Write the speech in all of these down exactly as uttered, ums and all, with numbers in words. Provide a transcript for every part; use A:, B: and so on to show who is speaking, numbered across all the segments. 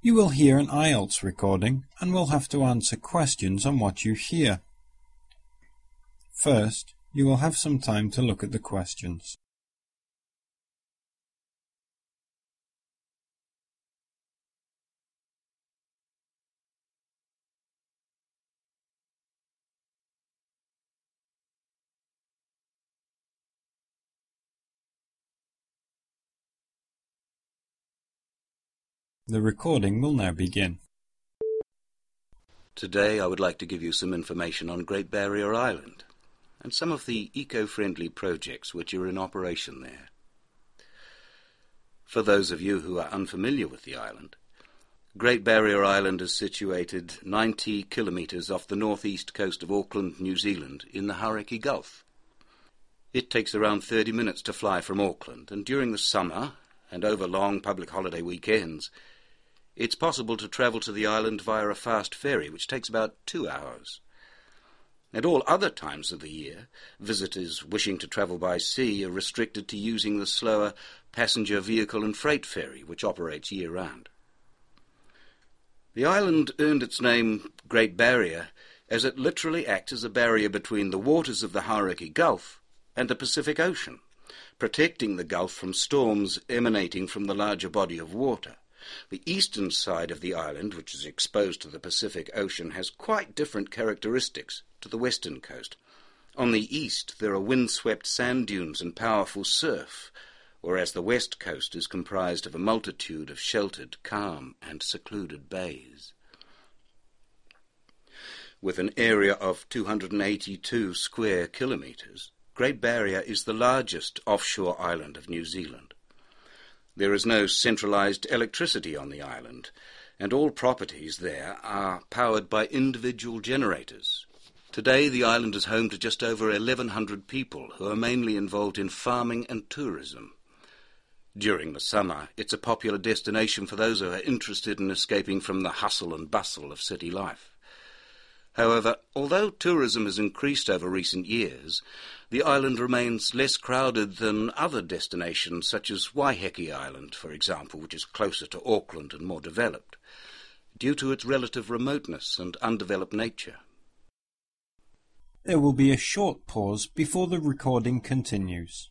A: You will hear an I E L T S recording and will have to answer questions on what you hear. First, you will have some time to look at the questions. The recording will now begin.
B: Today I would like to give you some information on Great Barrier Island and some of the eco-friendly projects which are in operation there. For those of you who are unfamiliar with the island, Great Barrier Island is situated ninety kilometres off the northeast coast of Auckland, New Zealand, in the Hauraki Gulf. It takes around thirty minutes to fly from Auckland, and during the summer and over long public holiday weekends, it's possible to travel to the island via a fast ferry, which takes about two hours. At all other times of the year, visitors wishing to travel by sea are restricted to using the slower passenger vehicle and freight ferry, which operates year-round. The island earned its name Great Barrier as it literally acts as a barrier between the waters of the Hauraki Gulf and the Pacific Ocean, protecting the Gulf from storms emanating from the larger body of water. The eastern side of the island, which is exposed to the Pacific Ocean, has quite different characteristics to the western coast. On the east there are windswept sand dunes and powerful surf, whereas the west coast is comprised of a multitude of sheltered, calm and secluded bays. With an area of two hundred eighty-two square kilometres, Great Barrier is the largest offshore island of New Zealand. There is no centralised electricity on the island, and all properties there are powered by individual generators. Today the island is home to just over eleven hundred people who are mainly involved in farming and tourism. During the summer, it's a popular destination for those who are interested in escaping from the hustle and bustle of city life. However, although tourism has increased over recent years, the island remains less crowded than other destinations such as Waiheke Island, for example, which is closer to Auckland and more developed, due to its relative remoteness and undeveloped nature.
A: There will be a short pause before the recording continues.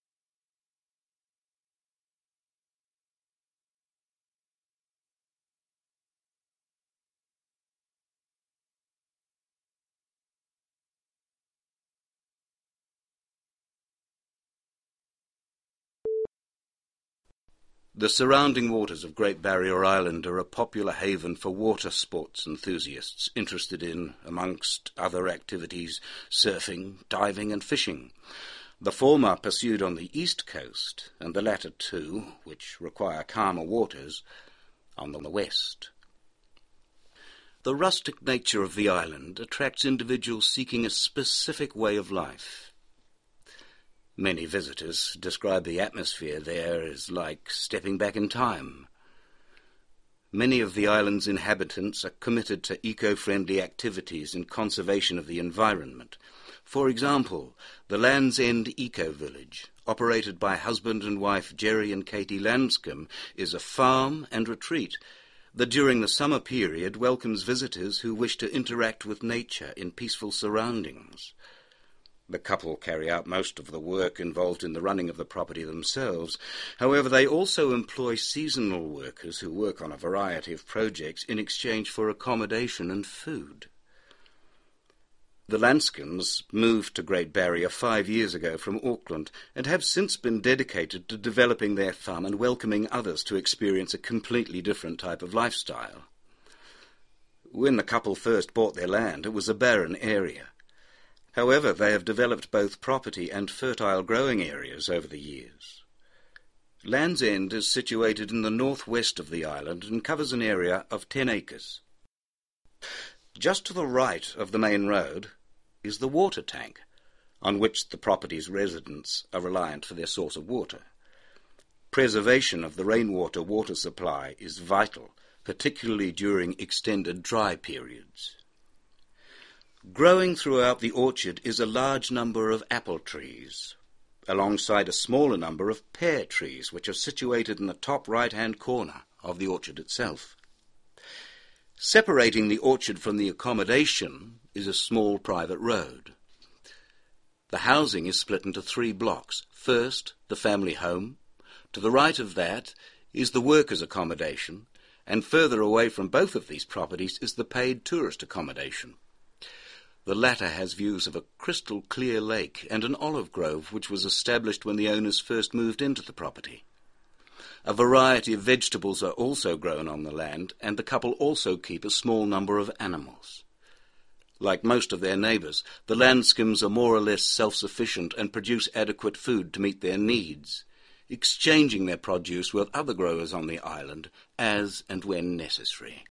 B: The surrounding waters of Great Barrier Island are a popular haven for water sports enthusiasts interested in, amongst other activities, surfing, diving and fishing. The former pursued on the east coast, and the latter two, which require calmer waters, on the west. The rustic nature of the island attracts individuals seeking a specific way of life. Many visitors describe the atmosphere there as like stepping back in time. Many of the island's inhabitants are committed to eco-friendly activities and conservation of the environment. For example, the Land's End Eco Village, operated by husband and wife Jerry and Katie Lanscombe, is a farm and retreat that during the summer period welcomes visitors who wish to interact with nature in peaceful surroundings. The couple carry out most of the work involved in the running of the property themselves. However, they also employ seasonal workers who work on a variety of projects in exchange for accommodation and food. The Lanscombes moved to Great Barrier five years ago from Auckland and have since been dedicated to developing their farm and welcoming others to experience a completely different type of lifestyle. When the couple first bought their land, it was a barren area. However, they have developed both property and fertile growing areas over the years. Land's End is situated in the northwest of the island and covers an area of ten acres. Just to the right of the main road is the water tank, on which the property's residents are reliant for their source of water. Preservation of the rainwater water supply is vital, particularly during extended dry periods. Growing throughout the orchard is a large number of apple trees, alongside a smaller number of pear trees, which are situated in the top right-hand corner of the orchard itself. Separating the orchard from the accommodation is a small private road. The housing is split into three blocks. First, the family home. To the right of that is the workers' accommodation, and further away from both of these properties is the paid tourist accommodation. The latter has views of a crystal-clear lake and an olive grove which was established when the owners first moved into the property. A variety of vegetables are also grown on the land, and the couple also keep a small number of animals. Like most of their neighbours, the Landskims are more or less self-sufficient and produce adequate food to meet their needs, exchanging their produce with other growers on the island as and when necessary.